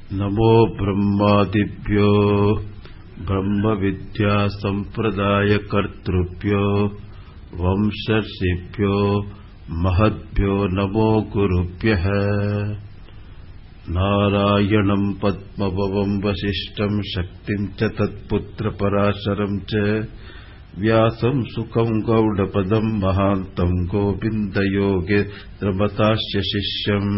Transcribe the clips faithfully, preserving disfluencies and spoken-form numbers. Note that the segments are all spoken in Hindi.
नमो ब्रह्मादिभ्यो ब्रह्म विद्या संप्रदाय कर्तृभ्यो वंशर्षिभ्यो महद्भ्यो नमो गुरुभ्यः। नारायणं पद्मभवं वसिष्ठं शक्तिं च तत्पुत्रपराशरं च व्यासं सुखं गौडपदं महान्तं गोविन्दयोगेन्द्रमतास्य शिष्यम्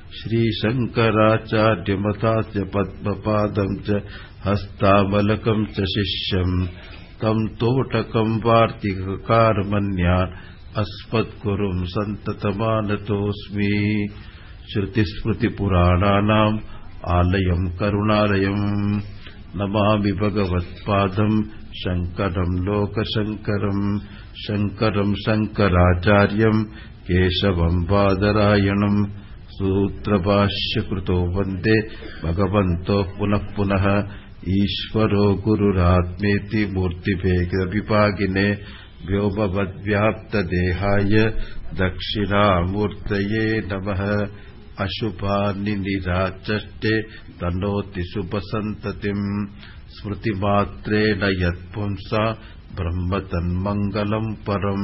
श्रीशङ्कराचार्यमतास्य पद्मपादं च हस्तामलकं च शिष्यम् तं तोटकं वार्तिककारमन्यान् अस्मद्गुरुं सन्ततमानतोऽस्मि। श्रुतिस्मृतिपुराणानाम् आलयं करुणालयम् नमामि भगवत्पादं शङ्करं लोकशङ्करम् शङ्करं शङ्कराचार्यं केशवं बादरायणम् सूत्रभाष्यकृतो वन्दे भगवन्तो पुनः पुनः। ईश्वरो गुरुरात्मेति मूर्तिभेदविभागिने व्योमवद्व्याप्तदेहाय दक्षिणामूर्तये नमः। अशुभानि निराचष्टे तनोति शुभसन्ततिम् स्मृतिमात्रेण यत्पुंसा ब्रह्म तन्मङ्गलम् परम्।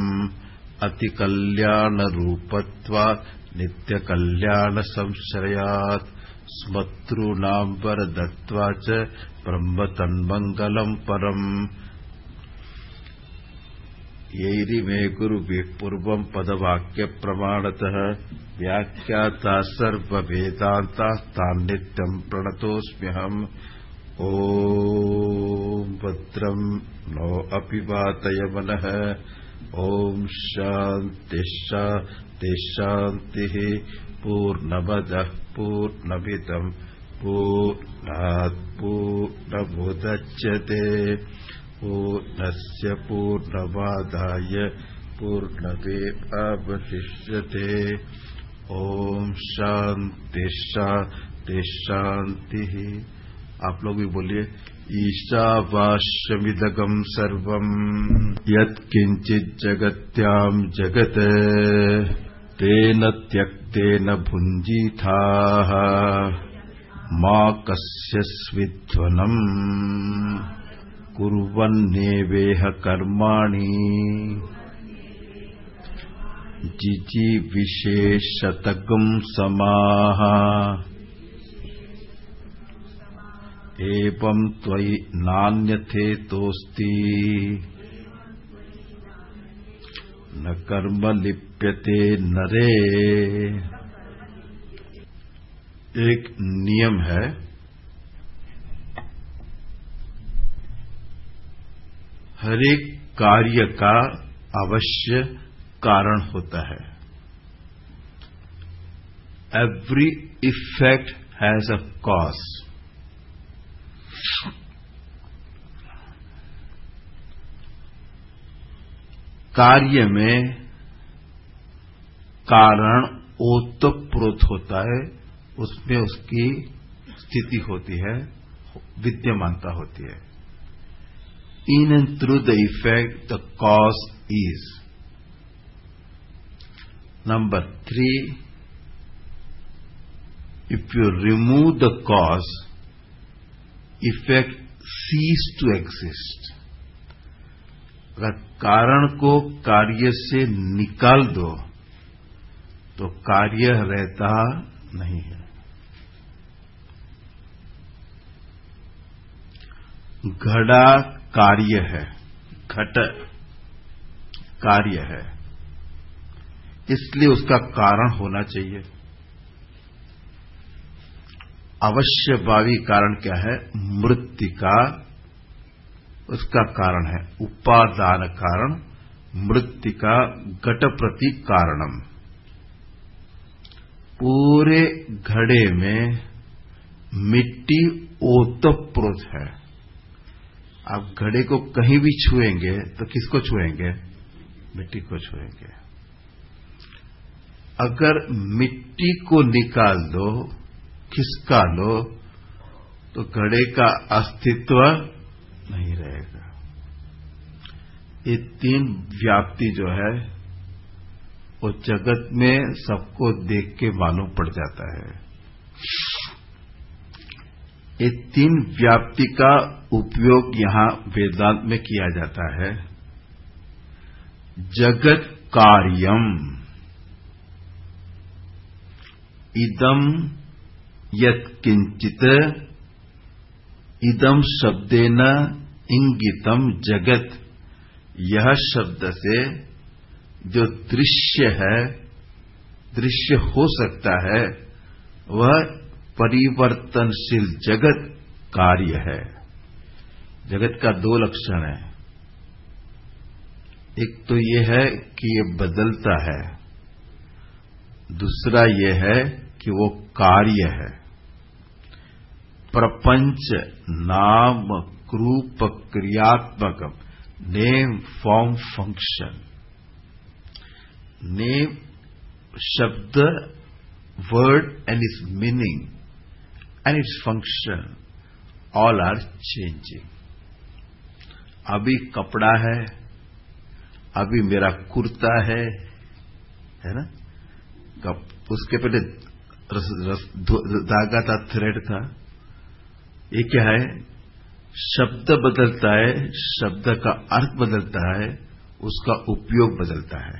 अतिकल्याणरूपत्वात् नित्यकल्याणसंश्रयात् स्मतॄणाम् वरदत्वात् च ब्रह्म तन्मङ्गलम् परम्। यैरिमे गुरुभिः पूर्वम् पदवाक्यप्रमाणतः व्याख्याता सर्ववेदान्ताः तान् नित्यम् प्रणतोऽस्म्यहम्। ॐ भद्रं नो अपि वातयमनः। ॐ शान्तिः शान्तिः शान्तिः। पूर्णमदः पूर्णमिदम् पूर्णात् पूर्णमुदच्यते पूर्णस्य पूर्णमादाय पूर्णमेवावशिष्यते। ओम शांति शांति शांति। आप लोग भी बोलिए ईशावास्यमिदगम सर्वम् यत्किंचित् जगत्याम् जगत् तेन त्यक्तेन भुञ्जीथाः मा कस्यस्विध्वनम् कुर्वन्नेवेह कर्माणि जिजीविषेशतगं समाः। एवं त्वयि नान्यथेतोऽस्ति न कर्म लिप्यते नरे। एक नियम है, हर एक कार्य का अवश्य कारण होता है। Every effect has a cause. कार्य में कारण ओतप्रोत होता है, उसमें उसकी स्थिति होती है, विद्यमानता होती है। In and through the effect, the cause is. Number three, if you remove the cause, effect cease to exist. अगर कारण को कार्य से निकाल दो तो कार्य रहता नहीं है। घड़ा कार्य है, घट कार्य है, इसलिए उसका कारण होना चाहिए। अवश्यभावी कारण क्या है? मृत्तिका उसका कारण है। उपादान कारण मृत्तिका घट प्रति कारणम। पूरे घड़े में मिट्टी ओतप्रोत है। आप घड़े को कहीं भी छुएंगे तो किसको छुएंगे? मिट्टी को छुएंगे। अगर मिट्टी को निकाल दो, खिसका लो, तो घड़े का अस्तित्व नहीं रहेगा। ये तीन व्याप्ति जो है वो जगत में सबको देख के मालूम पड़ जाता है। ये तीन व्याप्ति का उपयोग यहां वेदांत में किया जाता है। जगत कार्यम इदम यत् किंचित इदम शब्देन इंगितम जगत, यह शब्द से जो दृश्य है, दृश्य हो सकता है, वह परिवर्तनशील जगत कार्य है। जगत का दो लक्षण है, एक तो ये है कि ये बदलता है, दूसरा ये है कि वो कार्य है। प्रपंच नाम रूप क्रियात्मक, नेम फॉर्म फंक्शन। नेम शब्द, word and its meaning and its function all are changing. अभी कपड़ा है, अभी मेरा कुर्ता है, है ना? उसके पहले रस, रस, धागा था, थ्रेड था। ये क्या है? शब्द बदलता है, शब्द का अर्थ बदलता है, उसका उपयोग बदलता है।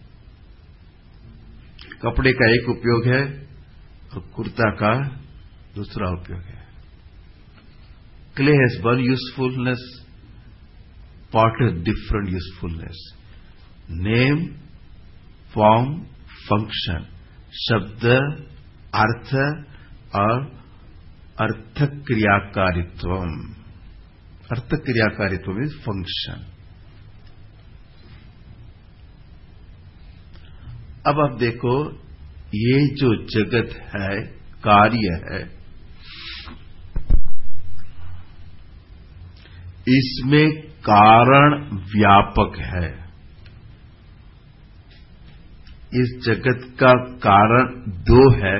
कपड़े का एक उपयोग है और कुर्ता का दूसरा उपयोग है। Clay has one usefulness, pot has different usefulness. Name form function, शब्द अर्थ और अर्थ क्रियाकारित्व। अर्थ क्रियाकारित्व मीन्स फंक्शन। अब आप देखो, ये जो जगत है, कार्य है, इसमें कारण व्यापक है। इस जगत का कारण दो है।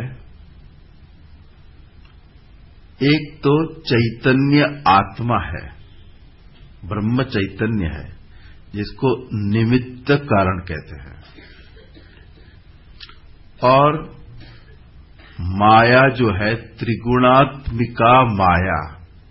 एक तो चैतन्य आत्मा है, ब्रह्म चैतन्य है, जिसको निमित्त कारण कहते हैं। और माया जो है, त्रिगुणात्मिका माया,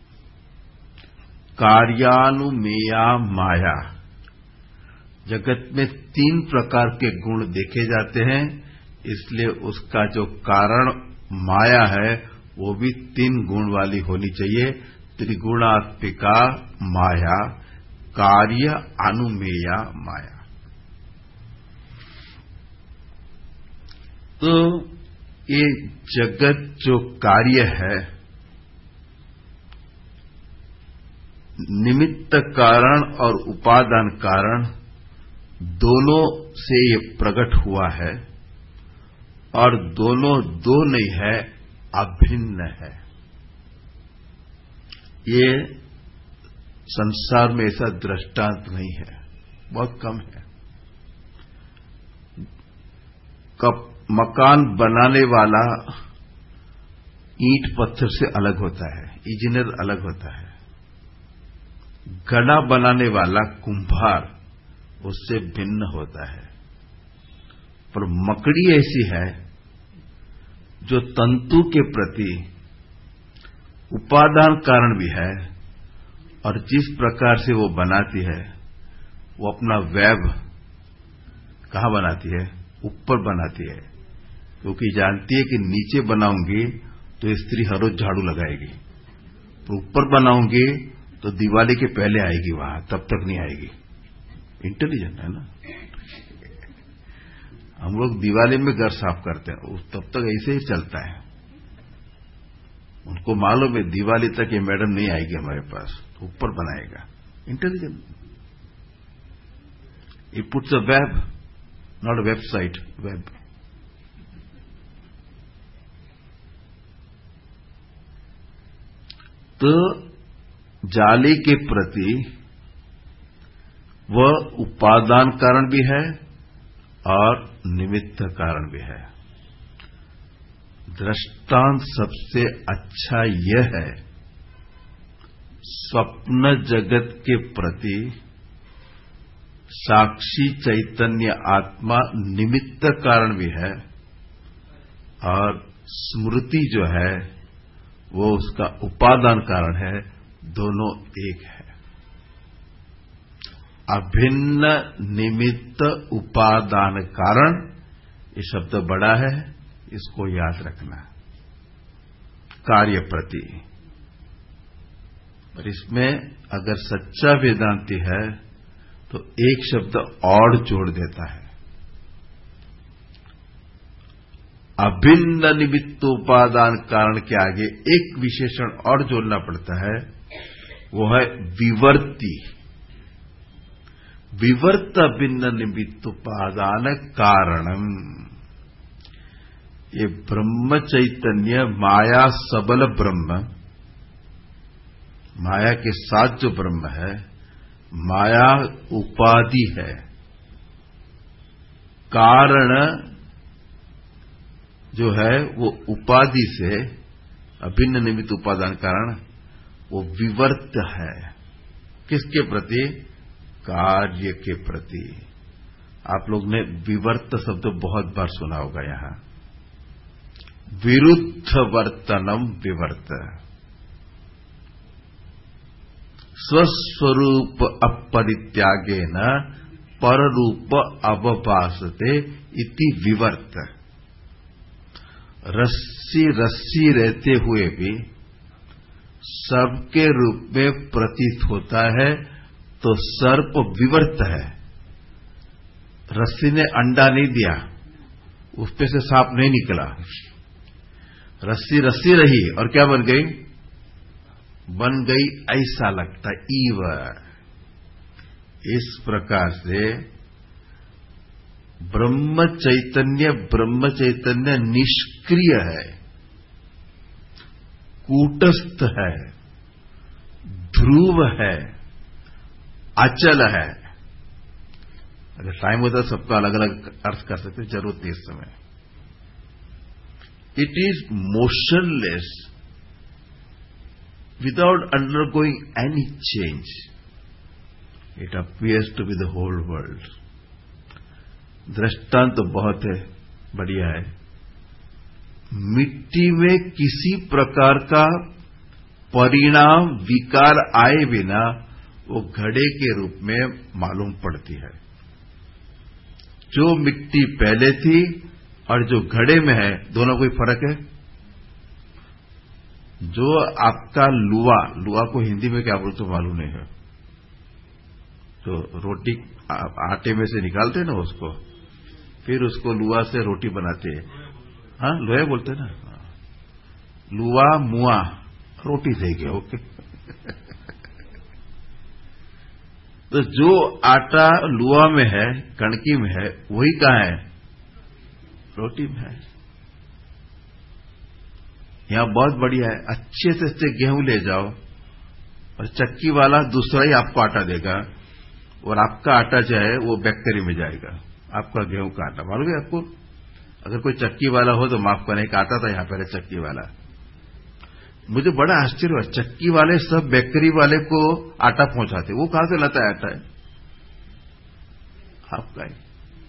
कार्यानुमेया माया। जगत में तीन प्रकार के गुण देखे जाते हैं, इसलिए उसका जो कारण माया है वो भी तीन गुण वाली होनी चाहिए। त्रिगुणात्मिका माया, कार्य अनुमेया माया। तो ये जगत जो कार्य है, निमित्त कारण और उपादान कारण दोनों से ये प्रकट हुआ है, और दोनों दो नहीं है, अभिन्न है। ये संसार में ऐसा दृष्टांत नहीं है, बहुत कम है। कब मकान बनाने वाला ईंट पत्थर से अलग होता है, इंजीनियर अलग होता है। घड़ा बनाने वाला कुंभार उससे भिन्न होता है। पर मकड़ी ऐसी है जो तंतु के प्रति उपादान कारण भी है, और जिस प्रकार से वो बनाती है, वो अपना वेब कहां बनाती है? ऊपर बनाती है, क्योंकि जानती है कि नीचे बनाऊंगी तो स्त्री हर रोज झाड़ू लगाएगी, तो ऊपर बनाऊंगी तो दिवाली के पहले आएगी, वहां तब तक नहीं आएगी। इंटेलिजेंट है ना? हम लोग दिवाली में घर साफ करते हैं, तब तक ऐसे ही चलता है। उनको मालूम है दिवाली तक ये मैडम नहीं आएगी हमारे पास, तो ऊपर बनाएगा। Intelligent. It puts a web, not a website, web. तो जाली के प्रति वह उपादान कारण भी है और निमित्त कारण भी है। दृष्टांत सबसे अच्छा यह है, स्वप्न जगत के प्रति साक्षी चैतन्य आत्मा निमित्त कारण भी है, और स्मृति जो है वो उसका उपादान कारण है, दोनों एक है। अभिन्न निमित्त उपादान कारण, ये शब्द बड़ा है, इसको याद रखना। कार्य प्रति, और इसमें अगर सच्चा वेदांती है तो एक शब्द और जोड़ देता है। अभिन्न निमित्त उपादान कारण के आगे एक विशेषण और जोड़ना पड़ता है, वो है विवर्ती। विवर्त अभिन्न निमित्त उपादान कारणम। ये ब्रह्म चैतन्य माया सबल ब्रह्म, माया के साथ जो ब्रह्म है, माया उपाधि है, कारण जो है वो उपाधि से, अभिन्न निमित्त उपादान कारण, वो विवर्त है। किसके प्रति? कार्य के प्रति। आप लोग ने विवर्त शब्द बहुत बार सुना होगा। यहां विरुद्ध वर्तनम विवर्त। स्वस्वरूप अपरित्यागेन पररूप अवभासते इति विवर्त। रस्सी रस्सी रहते हुए भी सर्प के रूप में प्रतीत होता है, तो सर्प विवर्त है। रस्सी ने अंडा नहीं दिया, उसपे से सांप नहीं निकला, रस्सी रस्सी रही और क्या बन गई? बन गई ऐसा लगता है ईव। इस प्रकार से ब्रह्म चैतन्य ब्रह्म चैतन्य निष्क्रिय है, कूटस्थ है, ध्रुव है, अचल है। अगर टाइम होता है सबका अलग अलग अर्थ कर सकते, जरूरत नहीं इस समय। It is motionless without undergoing any change. It appears to be the whole world. दृष्टांत तो बहुत है, बढ़िया है। मिट्टी में किसी प्रकार का परिणाम विकार आए बिना वो घड़े के रूप में मालूम पड़ती है। जो मिट्टी पहले थी और जो घड़े में है, दोनों कोई फर्क है? जो आपका लुआ, लुआ को हिंदी में क्या बोलते तो मालूम नहीं है, तो रोटी आटे में से निकालते हैं ना उसको, फिर उसको लुआ से रोटी बनाते हैं। हाँ, लोहे बोलते हैं ना। लुआ मुआ रोटी देंगे, ओके। तो जो आटा लुआ में है, कणकी में है, वही कहां है? रोटी में है। यहां बहुत बढ़िया है, अच्छे से अच्छे गेहूं ले जाओ और चक्की वाला दूसरा ही आपको आटा देगा, और आपका आटा जो है वो बैक्टीरिया में जाएगा। आपका गेहूं का आटा मालूम है आपको? अगर कोई चक्की वाला हो तो माफ करने का आता था यहां पर चक्की वाला। मुझे बड़ा आश्चर्य हुआ, चक्की वाले सब बेकरी वाले को आटा पहुंचाते, वो कहां से लाता है आटा? है आपका ही।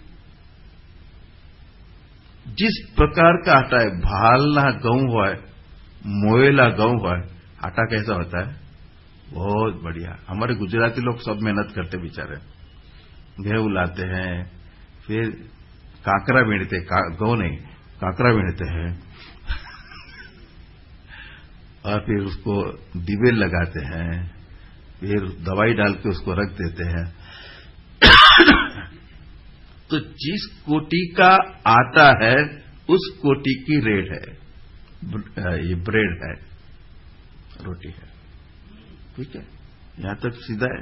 जिस प्रकार का आटा है, भालना गेहूं है, मोयला गेहूं है, आटा कैसा होता है? बहुत बढ़िया। हमारे गुजराती लोग सब मेहनत करते बेचारे, गेहूं लाते हैं, फिर काकरा बीनते, का, गेहूं नहीं काकरा बीनते हैं, और फिर उसको डिबेल लगाते हैं, फिर दवाई डाल के उसको रख देते हैं। तो जिस कोटि का आटा है उस कोटि की रेड है, ये ब्रेड है, रोटी है। ठीक है, यहां तक सीधा है।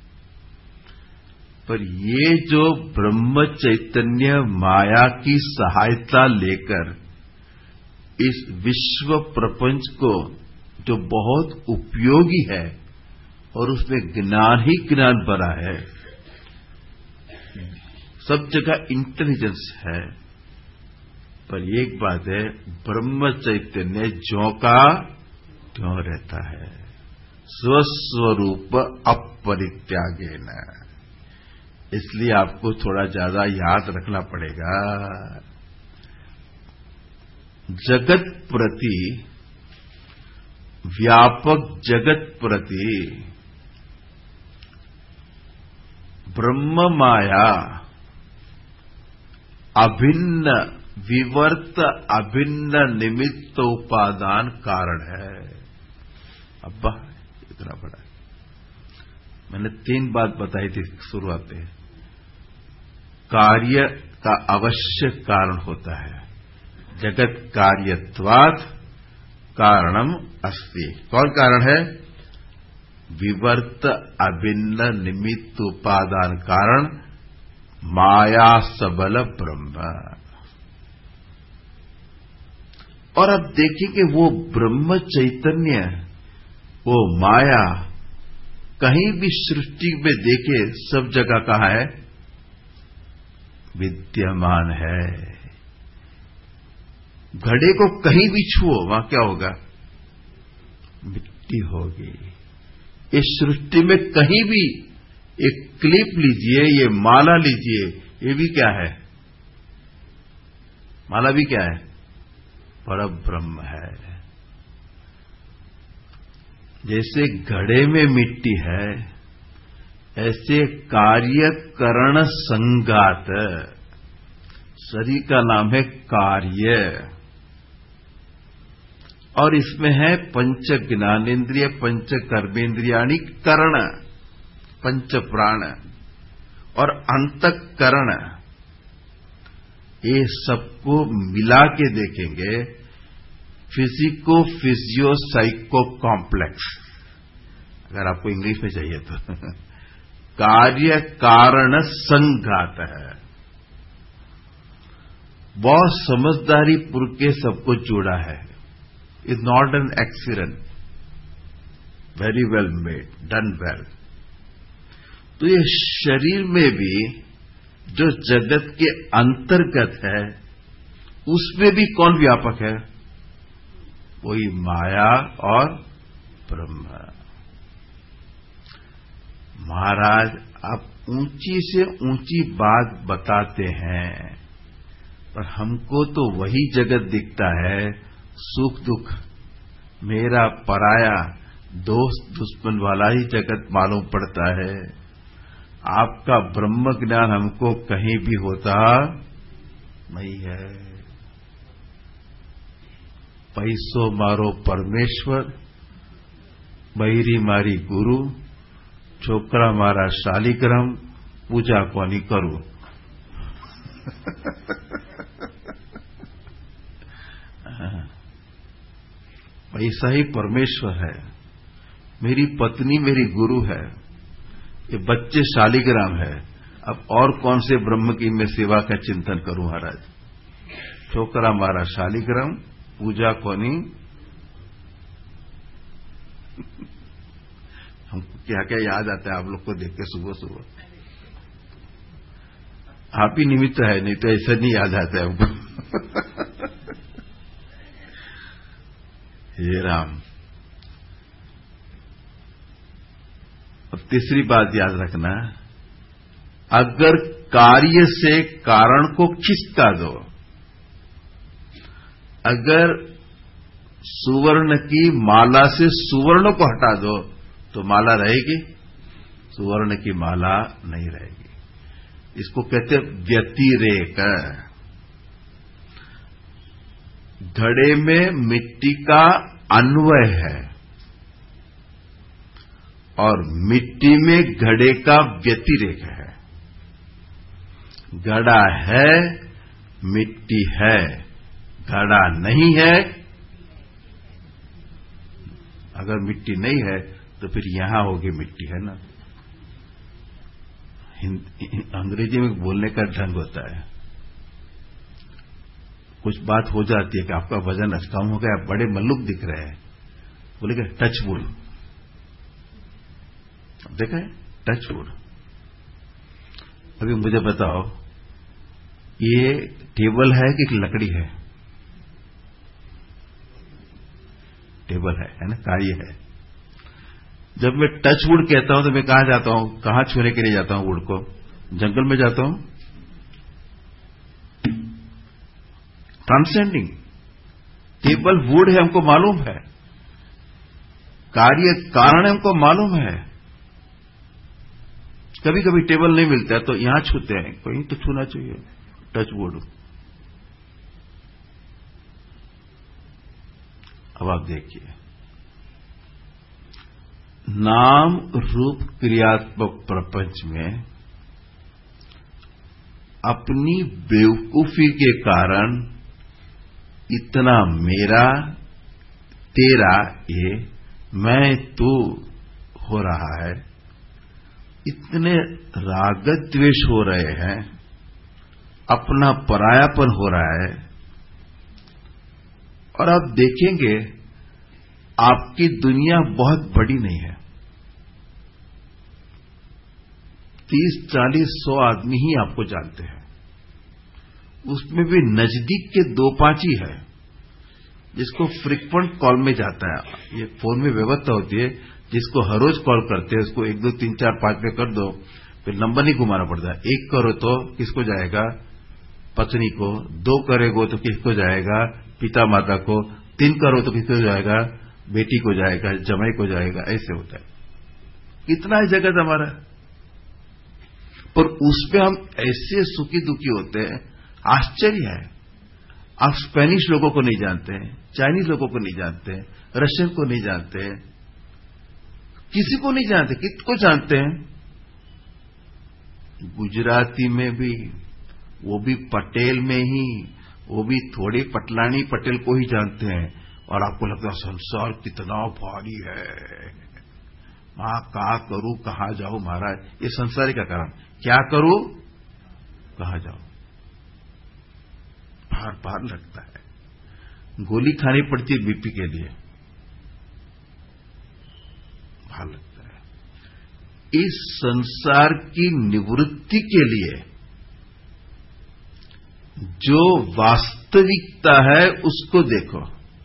पर ये जो ब्रह्म चैतन्य माया की सहायता लेकर इस विश्व प्रपंच को, जो बहुत उपयोगी है और उसमें ज्ञान ही ज्ञान भरा है, सब जगह इंटेलिजेंस है, पर एक बात है, ब्रह्म चैतन्य ज्यों का त्यों रहता है, स्वस्वरूप अपरित्यागेन। इसलिए आपको थोड़ा ज्यादा याद रखना पड़ेगा। जगत प्रति व्यापक जगत प्रति ब्रह्म माया अभिन्न विवर्त अभिन्न निमित्त उपादान कारण है। अब्बा इतना बड़ा मैंने तीन बात बताई थी शुरुआत में। कार्य का अवश्य कारण होता है, जगत कार्यत्वात् कारणम अस्ति। कौन कारण है? विवर्त अभिन्न निमित्त उपादान कारण माया सबल ब्रह्म। और अब देखेंगे वो ब्रह्म चैतन्य, वो माया कहीं भी सृष्टि में देखे सब जगह कहां है? विद्यमान है। घड़े को कहीं भी छुओ वहां क्या होगा? मिट्टी होगी। इस सृष्टि में कहीं भी एक क्लिप लीजिए, ये माला लीजिए, ये भी क्या है? माला भी क्या है? परब्रह्म है। जैसे घड़े में मिट्टी है, ऐसे कार्य करण संगात, शरीर का नाम है कार्य, और इसमें है पंच ज्ञानेन्द्रिय, पंच कर्मेन्द्रियाणि, करण, पंच प्राण और अंतःकरण। ये सबको मिला के देखेंगे, फिजिको फिजियो साइको कॉम्प्लेक्स, अगर आपको इंग्लिश में चाहिए तो कार्य कारण संघात है। बहुत समझदारी पूर्व के सबको जोड़ा है। Is not an accident, very well made, done well. तो ये शरीर में भी जो जगत के अंतर्गत है, उसमें भी कौन व्यापक है? वही माया और ब्रह्म। महाराज आप ऊंची से ऊंची बात बताते हैं, पर हमको तो वही जगत दिखता है, सुख दुख मेरा पराया, दोस्त दुश्मन वाला ही जगत मालूम पड़ता है। आपका ब्रह्म ज्ञान हमको कहीं भी होता नहीं है। पैसो मारो परमेश्वर, बहिरी मारी गुरु, छोकरा मारा शालिग्राम, पूजा कोनी करू। पैसा ही परमेश्वर है, मेरी पत्नी मेरी गुरु है, ये बच्चे शालिग्राम है। अब और कौन से ब्रह्म की मैं सेवा का चिंतन करूं महाराज? छोकरा मारा शालिग्राम, पूजा कोनी। हमको क्या क्या याद आता है आप लोग को देख के सुबह सुबह? आप ही निमित्त है, नहीं तो ऐसा नहीं याद आता है हमको। हे राम। अब तीसरी बात याद रखना, अगर कार्य से कारण को खिसका दो, अगर सुवर्ण की माला से सुवर्ण को हटा दो तो माला रहेगी? सुवर्ण की माला नहीं रहेगी। इसको कहते हैं व्यतिरेक। घड़े में मिट्टी का अन्वय है और मिट्टी में घड़े का व्यतिरेक है। घड़ा है, मिट्टी है, घड़ा नहीं है। अगर मिट्टी नहीं है तो फिर यहां होगी मिट्टी, है ना? अंग्रेजी में बोलने का ढंग होता है, कुछ बात हो जाती है कि आपका वजन कम हो गया, बड़े मल्लुक दिख रहे हैं, बोलेगा टच वुड। देखा है टच वुड। अभी मुझे बताओ, ये टेबल है कि लकड़ी है? टेबल है, है ना? कार्य है। जब मैं टच वुड कहता हूं तो मैं कहां जाता हूं? कहां छूने के लिए जाता हूं वुड को? जंगल में जाता हूं। ट्रांसेंडिंग टेबल वुड है, हमको मालूम है, कार्य कारण हमको मालूम है। कभी कभी टेबल नहीं मिलता है तो यहां छूते हैं, कहीं तो छूना चाहिए, टच वुड। अब आप देखिए, नाम रूप क्रियात्मक प्रपंच में अपनी बेवकूफी के कारण इतना मेरा तेरा ये मैं तू हो रहा है, इतने राग द्वेष हो रहे हैं, अपना परायापन हो रहा है। और आप देखेंगे आपकी दुनिया बहुत बड़ी नहीं है, तीस चालीस सौ आदमी ही आपको जानते हैं, उसमें भी नजदीक के दो पांच ही है जिसको फ्रीक्वेंट कॉल में जाता है। ये फोन में व्यवस्था होती है, जिसको हर रोज कॉल करते हैं उसको एक दो तीन चार पांच में कर दो, फिर नंबर नहीं घुमाना पड़ता। एक करो तो किसको जाएगा, पत्नी को, दो करेगो तो किसको जाएगा, पिता माता को, तीन करो तो किसको जाएगा, बेटी को जाएगा, जमाई को जाएगा, ऐसे होता है। कितना है जगत हमारा, पर उसमें हम ऐसे सुखी दुखी होते हैं, आश्चर्य है। आप स्पेनिश लोगों को नहीं जानते हैं, चाइनीज लोगों को नहीं जानते हैं, रशियन को नहीं जानते हैं, किसी को नहीं जानते, किसको जानते हैं? गुजराती में भी, वो भी पटेल में ही, वो भी थोड़ी पटलानी पटेल को ही जानते हैं। और आपको लगता है संसार कितना भारी है, मां कहा करूं कहां जाऊं महाराज, ये संसारी का कारण, क्या करूं कहां जाऊं, भार भार लगता है। गोली खानी पड़ती है बीपी के लिए, भार लगता है। इस संसार की निवृत्ति के लिए जो वास्तविकता है उसको देखो,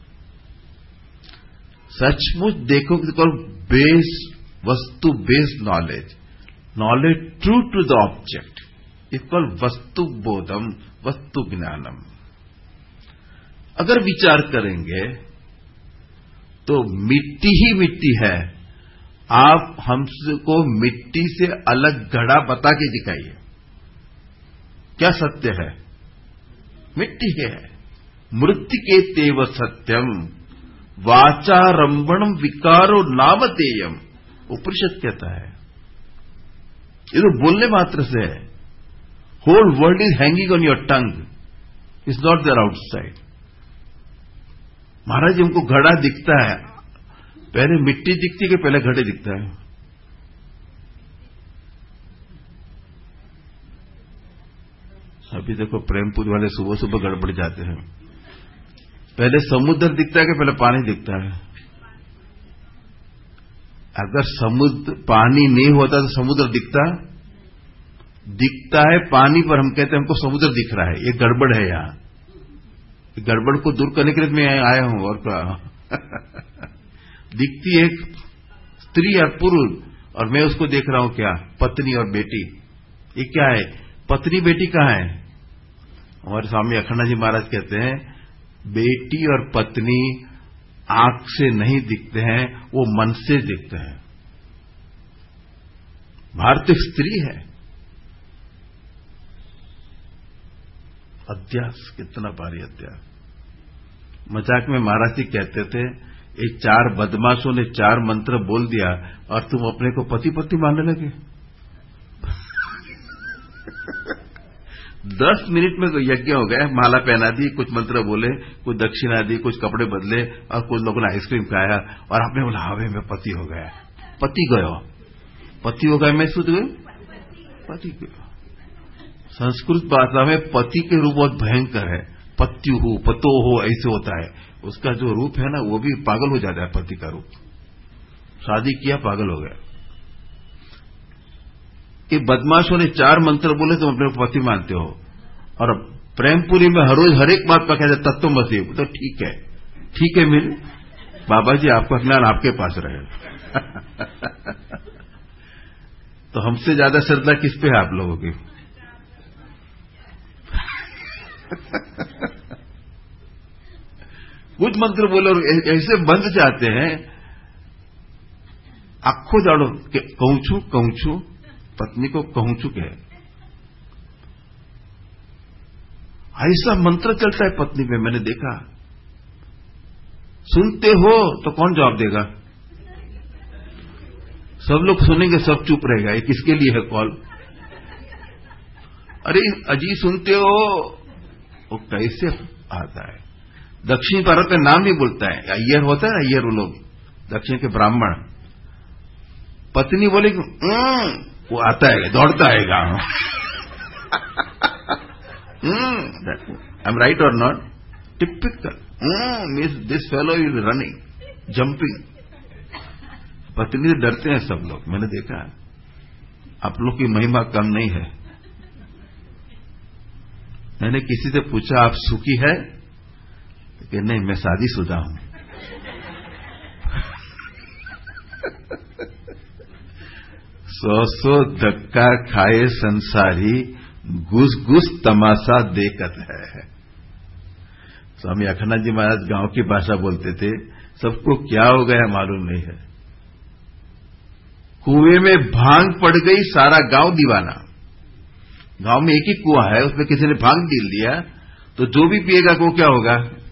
सचमुच देखो कि बेस वस्तु based knowledge, knowledge true to the object, equal वस्तु बोधम, वस्तु ज्ञानम। अगर विचार करेंगे तो मिट्टी ही मिट्टी है, आप हमको मिट्टी से अलग घड़ा बता के दिखाइए, क्या सत्य है? मिट्टी है। मृत्तिके तेव सत्यम वाचारंभणम विकारो नामतेयम, उपनिषद कहता है। ये तो बोलने मात्र से है। Whole world is hanging on your tongue, is not there outside. महाराज हमको घड़ा दिखता है, पहले मिट्टी दिखती कि पहले घड़े दिखता है? अभी देखो प्रेमपुर वाले सुबह सुबह गड़बड़ जाते हैं, पहले समुद्र दिखता है कि पहले पानी दिखता है? अगर समुद्र पानी नहीं होता तो समुद्र दिखता दिखता है पानी पर, हम कहते हैं हमको समुद्र दिख रहा है, ये गड़बड़ है। यहां गड़बड़ को दूर करने के लिए मैं आया हूं। और क्या दिखती है स्त्री और पुरुष, और मैं उसको देख रहा हूं क्या, पत्नी और बेटी। ये क्या है, पत्नी बेटी कहां है? हमारे स्वामी अखंडानंद जी महाराज कहते हैं बेटी और पत्नी आंख से नहीं दिखते हैं, वो मन से दिखते हैं। भारतीय स्त्री है। अध्यास, कितना भारी अध्यास। मजाक में महाराज जी कहते थे ये चार बदमाशों ने चार मंत्र बोल दिया और तुम अपने को पति पति मानने लगे। दस मिनट में तो यज्ञ हो गया, माला पहना दी, कुछ मंत्र बोले, कुछ दक्षिणा दी, कुछ कपड़े बदले, और कुछ लोगों ने आइसक्रीम खाया, और आपने बोला हवे में पति हो गया। पति गयो, पति हो गया, मैं सुध गयो, पति गयो। संस्कृत भाषा में पति के रूप बहुत भयंकर है। पत्यु हो, पतो हो, ऐसे होता है। उसका जो रूप है ना, वो भी पागल हो जाता है। पति का रूप, शादी किया पागल हो गया। ये बदमाशों ने चार मंत्र बोले, तुम अपने को पति मानते हो, और प्रेमपुरी में हर रोज हर एक बात पर कहते तत्वमसि। तो ठीक है, ठीक है, मेरे बाबा जी आपका ज्ञान आपके पास रहे। तो हमसे ज्यादा श्रद्धा किस पे है आप लोगों की? कुछ मंत्र बोले और ऐसे बंध जाते हैं आखो दाड़ो कहूं छू कहूं छू, पत्नी को कहूं छू कहे, ऐसा मंत्र चलता है पत्नी पे, मैंने देखा। सुनते हो तो कौन जवाब देगा? सब लोग सुनेंगे, सब चुप रहेगा, ये किसके लिए है कॉल? अरे अजी सुनते हो, वो कैसे आता है? दक्षिण भारत में नाम नहीं बोलता है, अय्यर होता है, अय्यर वो लोग दक्षिण के ब्राह्मण। पत्नी बोले वो आता है, दौड़ता आएगा। आई एम राइट और not? Typical means this fellow is running, jumping. पत्नी से डरते हैं सब लोग, मैंने देखा। आप लोग की महिमा कम नहीं है। मैंने किसी से पूछा आप सुखी है कि नहीं, मैं शादीशुदा हूं। सौ सौ धक्का खाए संसारी, घुस घुस तमाशा देखत है। स्वामी अखंडानंद जी महाराज गांव की भाषा बोलते थे, सबको क्या हो गया मालूम नहीं है। कुएं में भांग पड़ गई, सारा गांव दीवाना। गांव में एक ही कुआं है, उसमें किसी ने भांग डाल दिया तो जो भी पिएगा वो क्या होगा?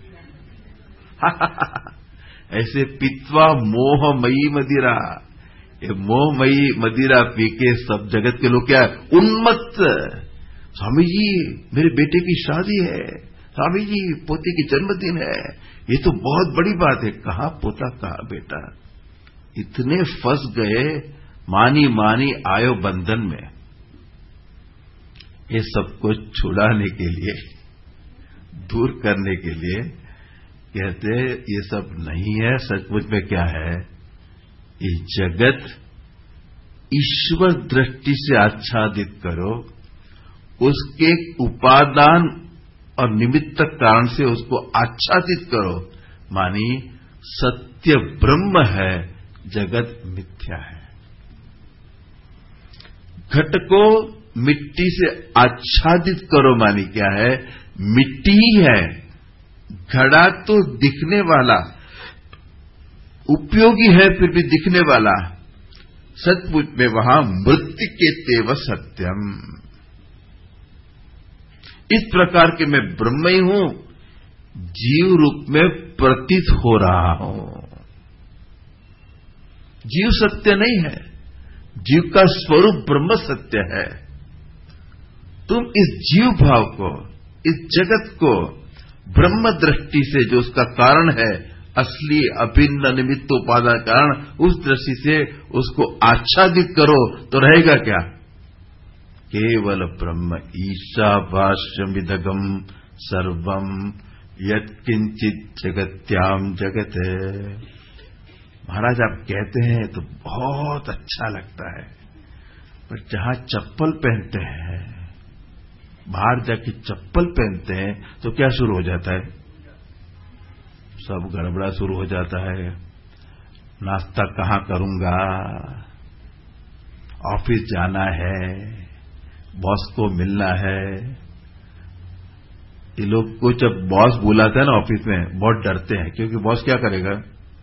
ऐसे पित्वा मोहमयी मदिरा, ये मोहमयी मदिरा पी के सब जगत के लोग क्या उन्मत्त। स्वामी जी मेरे बेटे की शादी है, स्वामी जी पोते की जन्मदिन है, ये तो बहुत बड़ी बात है। कहा पोता, कहा बेटा। इतने फंस गए, मानी मानी आयो बंधन में। ये सबको छुड़ाने के लिए, दूर करने के लिए कहते ये सब नहीं है। सचमुच में क्या है? ये जगत ईश्वर दृष्टि से आच्छादित करो, उसके उपादान और निमित्त कारण से उसको आच्छादित करो। मानी सत्य ब्रह्म है, जगत मिथ्या है। घट को मिट्टी से आच्छादित करो, मानी क्या है? मिट्टी ही है। घड़ा तो दिखने वाला, उपयोगी है फिर भी दिखने वाला। सचमुच में वहां मृत्तिके तेव सत्यम। इस प्रकार के मैं ब्रह्म ही हूं, जीव रूप में प्रतीत हो रहा हूं। जीव सत्य नहीं है, जीव का स्वरूप ब्रह्म सत्य है। तुम इस जीव भाव को, इस जगत को ब्रह्म दृष्टि से, जो उसका कारण है, असली अभिन्न निमित्त उपादान कारण, उस दृष्टि से उसको आच्छादित करो तो रहेगा क्या? केवल ब्रह्म। ईशावास्यमिदगम सर्वम यत्किंचित जगत्याम जगत। महाराज आप कहते हैं तो बहुत अच्छा लगता है, पर जहां चप्पल पहनते हैं, बाहर जाके चप्पल पहनते हैं तो क्या शुरू हो जाता है? सब गड़बड़ा शुरू हो जाता है। नाश्ता कहां करूंगा, ऑफिस जाना है, बॉस को मिलना है। ये लोग को जब बॉस बुलाता है ना ऑफिस में, बहुत डरते हैं, क्योंकि बॉस क्या करेगा?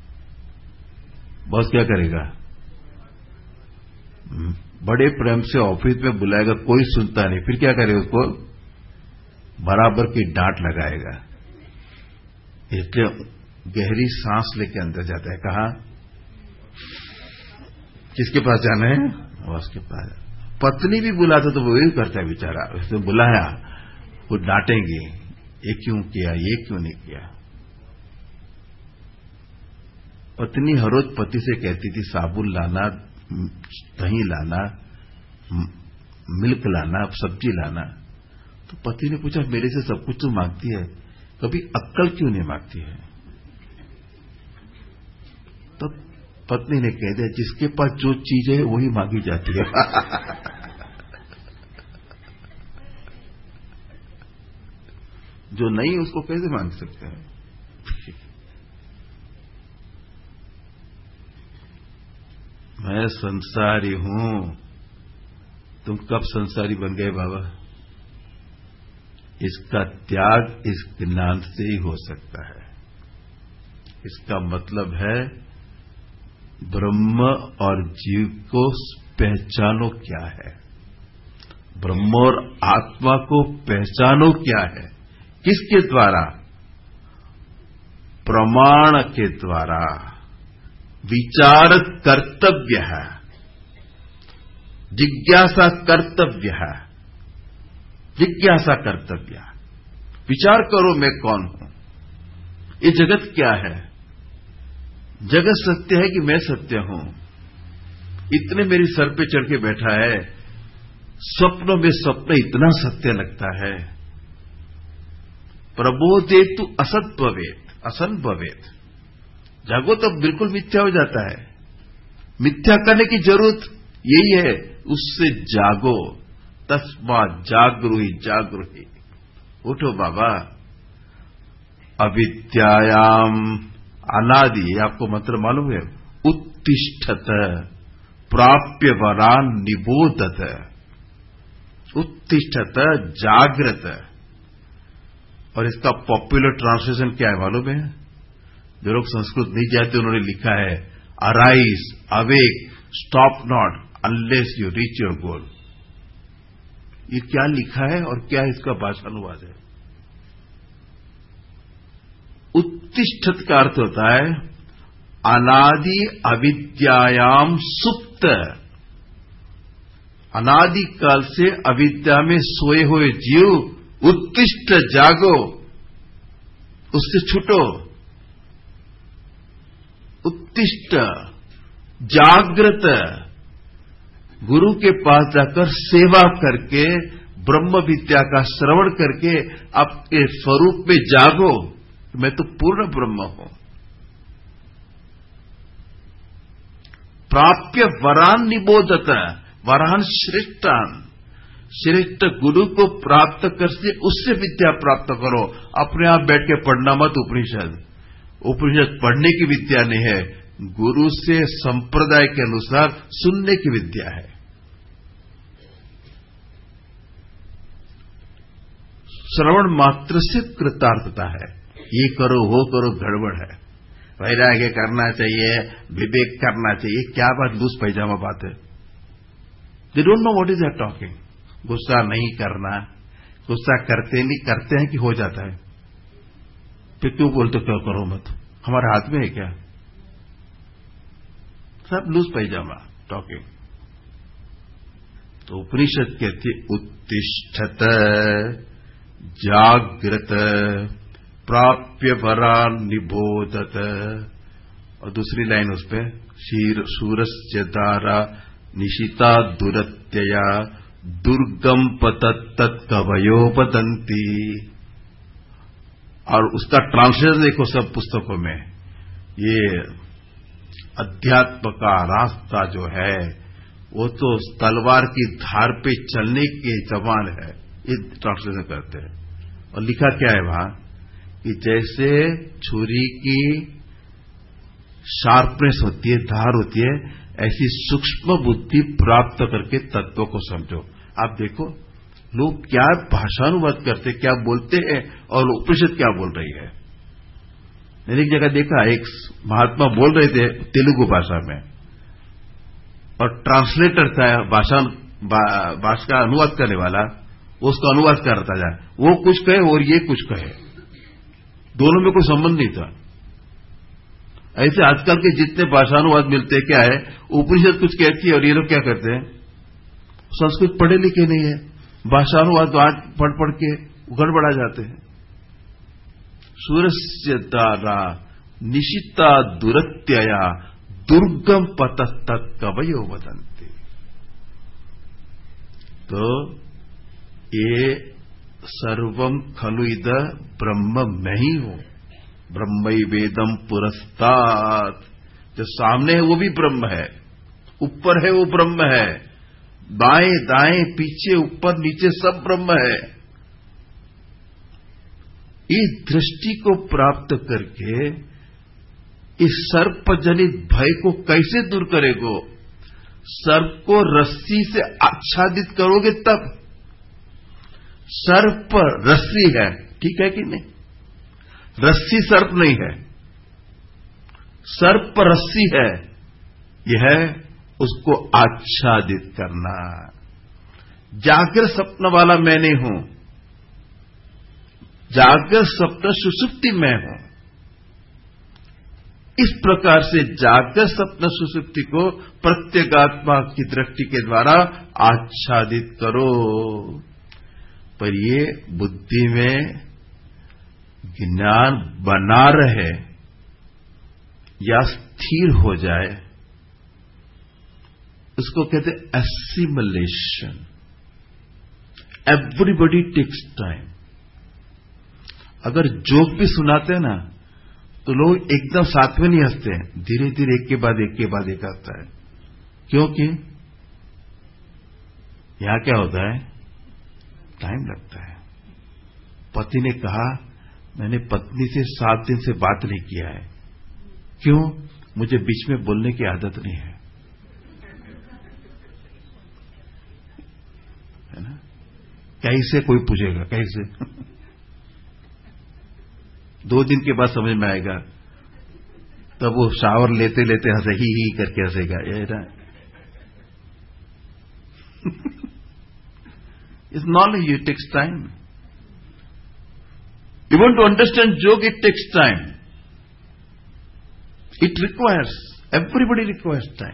बॉस क्या करेगा? बड़े प्रेम से ऑफिस में बुलाएगा, कोई सुनता नहीं, फिर क्या करेगा? उसको बराबर की डांट लगाएगा। इसलिए गहरी सांस लेके अंदर जाता है। कहा? किसके पास जाना है? बॉस के पास। पत्नी भी बुलाता तो वो यही करता है बेचारा। उसने बुलाया, वो डांटेंगे, ये क्यों किया, ये क्यों नहीं किया। पत्नी हर रोज पति से कहती थी साबुन लाना, दही लाना, मिल्क लाना, सब्जी लाना। तो पति ने पूछा मेरे से सब कुछ तो मांगती है, कभी अक्ल क्यों नहीं मांगती है? तो पत्नी ने कह दिया जिसके पास जो चीज है वही मांगी जाती है। जो नहीं उसको कैसे मांग सकते हैं? मैं संसारी हूं। तुम कब संसारी बन गए बाबा? इसका त्याग इस ज्ञान से ही हो सकता है। इसका मतलब है ब्रह्म और जीव को पहचानो क्या है, ब्रह्म और आत्मा को पहचानो क्या है, किसके द्वारा? प्रमाण के द्वारा। विचार कर्तव्य है, जिज्ञासा कर्तव्य है, जिज्ञासा कर्तव्य है। विचार करो मैं कौन हूं, ये जगत क्या है? जगत सत्य है कि मैं सत्य हूं? इतने मेरी सर पे चढ़ के बैठा है, स्वप्नों में स्वप्न इतना सत्य लगता है। प्रबोधेतु असत भवेत् असन भवेत्। जागो तो बिल्कुल मिथ्या हो जाता है। मिथ्या करने की जरूरत यही है, उससे जागो। तस्मात् जागृहि जागृहि। उठो बाबा। अविद्यायाम अनादि, आपको मंत्र मालूम है? उत्तिष्ठत प्राप्य वरान निबोधत। उत्तिष्ठत जागृत। और इसका पॉपुलर ट्रांसलेशन क्या है मालूम है? जो लोग संस्कृत नहीं जानते उन्होंने लिखा है arise awake stop not unless you reach your goal. ये क्या लिखा है और क्या इसका भाषानुवाद है? उत्तिष्ठत का अर्थ होता है अनादि अविद्यायाम सुप्त। अनादि काल से अविद्या में सोए हुए जीव, उत्तिष्ठ जागो, उससे छूटो। उत्तिष्ठ जागृत। गुरु के पास जाकर सेवा करके, ब्रह्म विद्या का श्रवण करके आपके स्वरूप में जागो। मैं तो पूर्ण ब्रह्म हूं। प्राप्य वरान निबोधत। वरान श्रेष्ठान। श्रेष्ठ गुरु को प्राप्त करके उससे विद्या प्राप्त करो। अपने आप बैठ के पढ़ना मत उपनिषद। उपनिषद पढ़ने की विद्या नहीं है, गुरु से संप्रदाय के अनुसार सुनने की विद्या है। श्रवण मात्र से कृतार्थता है। ये करो वो करो गड़बड़ है। वैराग्य करना चाहिए, विवेक करना चाहिए, क्या बात लूज पैजामा बात है। They don't know what is that talking. गुस्सा नहीं करना, गुस्सा करते नहीं, करते हैं कि हो जाता है। फिर क्यों बोलते क्यों करो मत, हमारे हाथ में है क्या? सब लूज पैजामा टॉकिंग। तो उपनिषद कहती उत्तिष्ठत जागृत प्राप्य वरान निबोधत। और दूसरी लाइन उस पे सूरस्य दारा निशिता दुरत्यया दुर्गम पतत्तत् कवयो वदन्ति। और उसका ट्रांसलेशन देखो सब पुस्तकों में। ये अध्यात्म का रास्ता जो है वो तो तलवार की धार पे चलने के समान है, ये ट्रांसलेशन करते हैं। और लिखा क्या है वहां कि जैसे छुरी की शार्पनेस होती है, धार होती है, ऐसी सूक्ष्म बुद्धि प्राप्त करके तत्व को समझो। आप देखो लोग क्या भाषानुवाद करते, क्या बोलते हैं और उपनिषद क्या बोल रही है। मैंने एक जगह देखा, एक महात्मा बोल रहे थे तेलुगु भाषा में और ट्रांसलेटर था भाषा भाषा का अनुवाद करने वाला, वो उसका अनुवाद कर रहा था। वो कुछ कहे और ये कुछ कहे, दोनों में कोई संबंध नहीं था। ऐसे आजकल के जितने भाषानुवाद मिलते हैं, क्या है, उपनिषद कुछ कहती है और ये लोग क्या करते हैं, संस्कृत पढ़े लिखे नहीं है, भाषानुवाद पढ़ पढ़ के गड़बड़ा जाते हैं। सूरस्य दारा निशिता दुरत्यया दुर्गम पतत्तत् कवयो वदन्ति। तो ये सर्वम खलु इद ब्रह्म मैं ही हूं, ब्रह्मैवेदम पुरस्तात्। जो सामने है वो भी ब्रह्म है, ऊपर है वो ब्रह्म है, बाएं दाएं पीछे ऊपर नीचे सब ब्रह्म है। इस दृष्टि को प्राप्त करके इस सर्प जनित भय को कैसे दूर करेगो? सर्प को रस्सी से आच्छादित करोगे तब। सर्प रस्सी है, ठीक है कि नहीं? रस्सी सर्प नहीं है, सर्प रस्सी है। यह है उसको आच्छादित करना। जागृत स्वप्न वाला मैं नहीं हूं, जागृत स्वप्न सुषुप्ति मैं हूं। इस प्रकार से जागृत स्वप्न सुषुप्ति को प्रत्यगात्मा की दृष्टि के द्वारा आच्छादित करो। पर ये बुद्धि में ज्ञान बना रहे या स्थिर हो जाए, उसको कहते हैं एसिमुलेशन। Everybody takes time. अगर जोक भी सुनाते हैं ना तो लोग एकदम साथ में नहीं हंसते हैं, धीरे धीरे एक के बाद एक के बाद एक आता है। क्योंकि यहां क्या होता है, टाइम लगता है। पति ने कहा मैंने पत्नी से सात दिन से बात नहीं किया है। क्यों? मुझे बीच में बोलने की आदत नहीं है, है ना? कैसे कोई पूछेगा कैसे? दो दिन के बाद समझ में आएगा, तब वो शावर लेते लेते हंसे ही ही करके हंसेगा। ये ना it's knowledge, it takes time. You want to understand joke, it takes time. It requires, everybody requires time.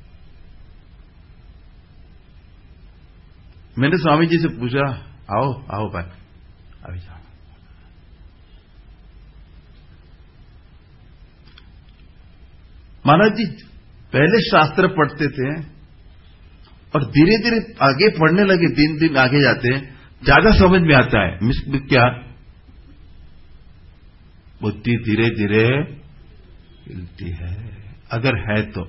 मैंने स्वामी जी से पूछा, आओ आओ भाई, अभी जाओ। महाराज जी पहले शास्त्र पढ़ते थे और धीरे धीरे आगे पढ़ने लगे, दिन दिन आगे जाते हैं, ज्यादा समझ में आता है। मिस क्या बुद्धि धीरे धीरे हिलती है, अगर है तो।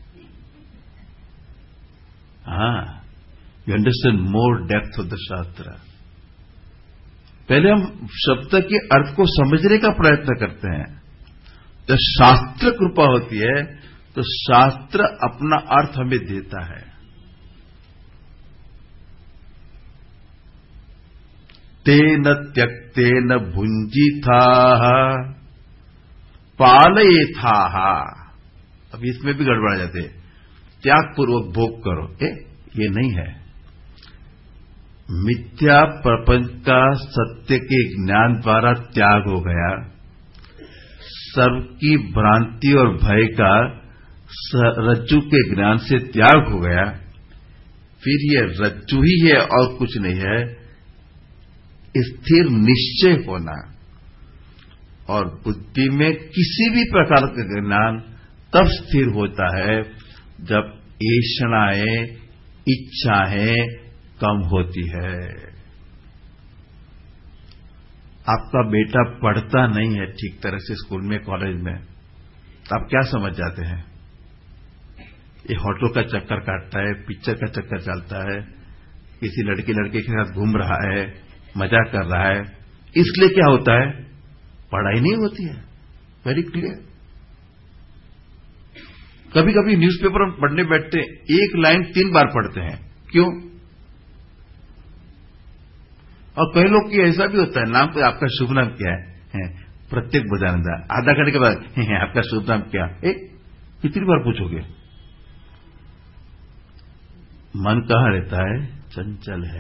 हाँ, you understand more depth of the shastra. पहले हम शब्द के अर्थ को समझने का प्रयत्न करते हैं। जब शास्त्र कृपा होती है तो शास्त्र अपना अर्थ हमें देता है। तेन त्यक्तेन भुंजिथा पालयेथा। अब इसमें भी गड़बड़ा जाते, त्याग पूर्वक भोग करो। ए, ये नहीं है। मिथ्या प्रपंच का सत्य के ज्ञान द्वारा त्याग हो गया, सर्व की भ्रांति और भय का रज्जु के ज्ञान से त्याग हो गया। फिर ये रज्जु ही है और कुछ नहीं है। स्थिर निश्चय होना, और बुद्धि में किसी भी प्रकार का ज्ञान तब स्थिर होता है जब ऐषणाएं, इच्छाएं कम होती है। आपका बेटा पढ़ता नहीं है ठीक तरह से स्कूल में, कॉलेज में, तो आप क्या समझ जाते हैं? ये होटल का चक्कर काटता है, पिक्चर का चक्कर चलता है, किसी लड़की लड़के के साथ घूम रहा है, मजाक कर रहा है, इसलिए क्या होता है? पढ़ाई नहीं होती है। Very clear. कभी कभी न्यूज़पेपर हम पढ़ने बैठते हैं, एक लाइन तीन बार पढ़ते हैं। क्यों? और कई लोग की ऐसा भी होता है, नाम पे आपका शुभ नाम क्या है, है प्रत्येक बजानंदा, आधा घंटे के बाद है, है, आपका शुभ नाम क्या? एक कितनी बार पूछोगे? मन कहां रहता है? चंचल है।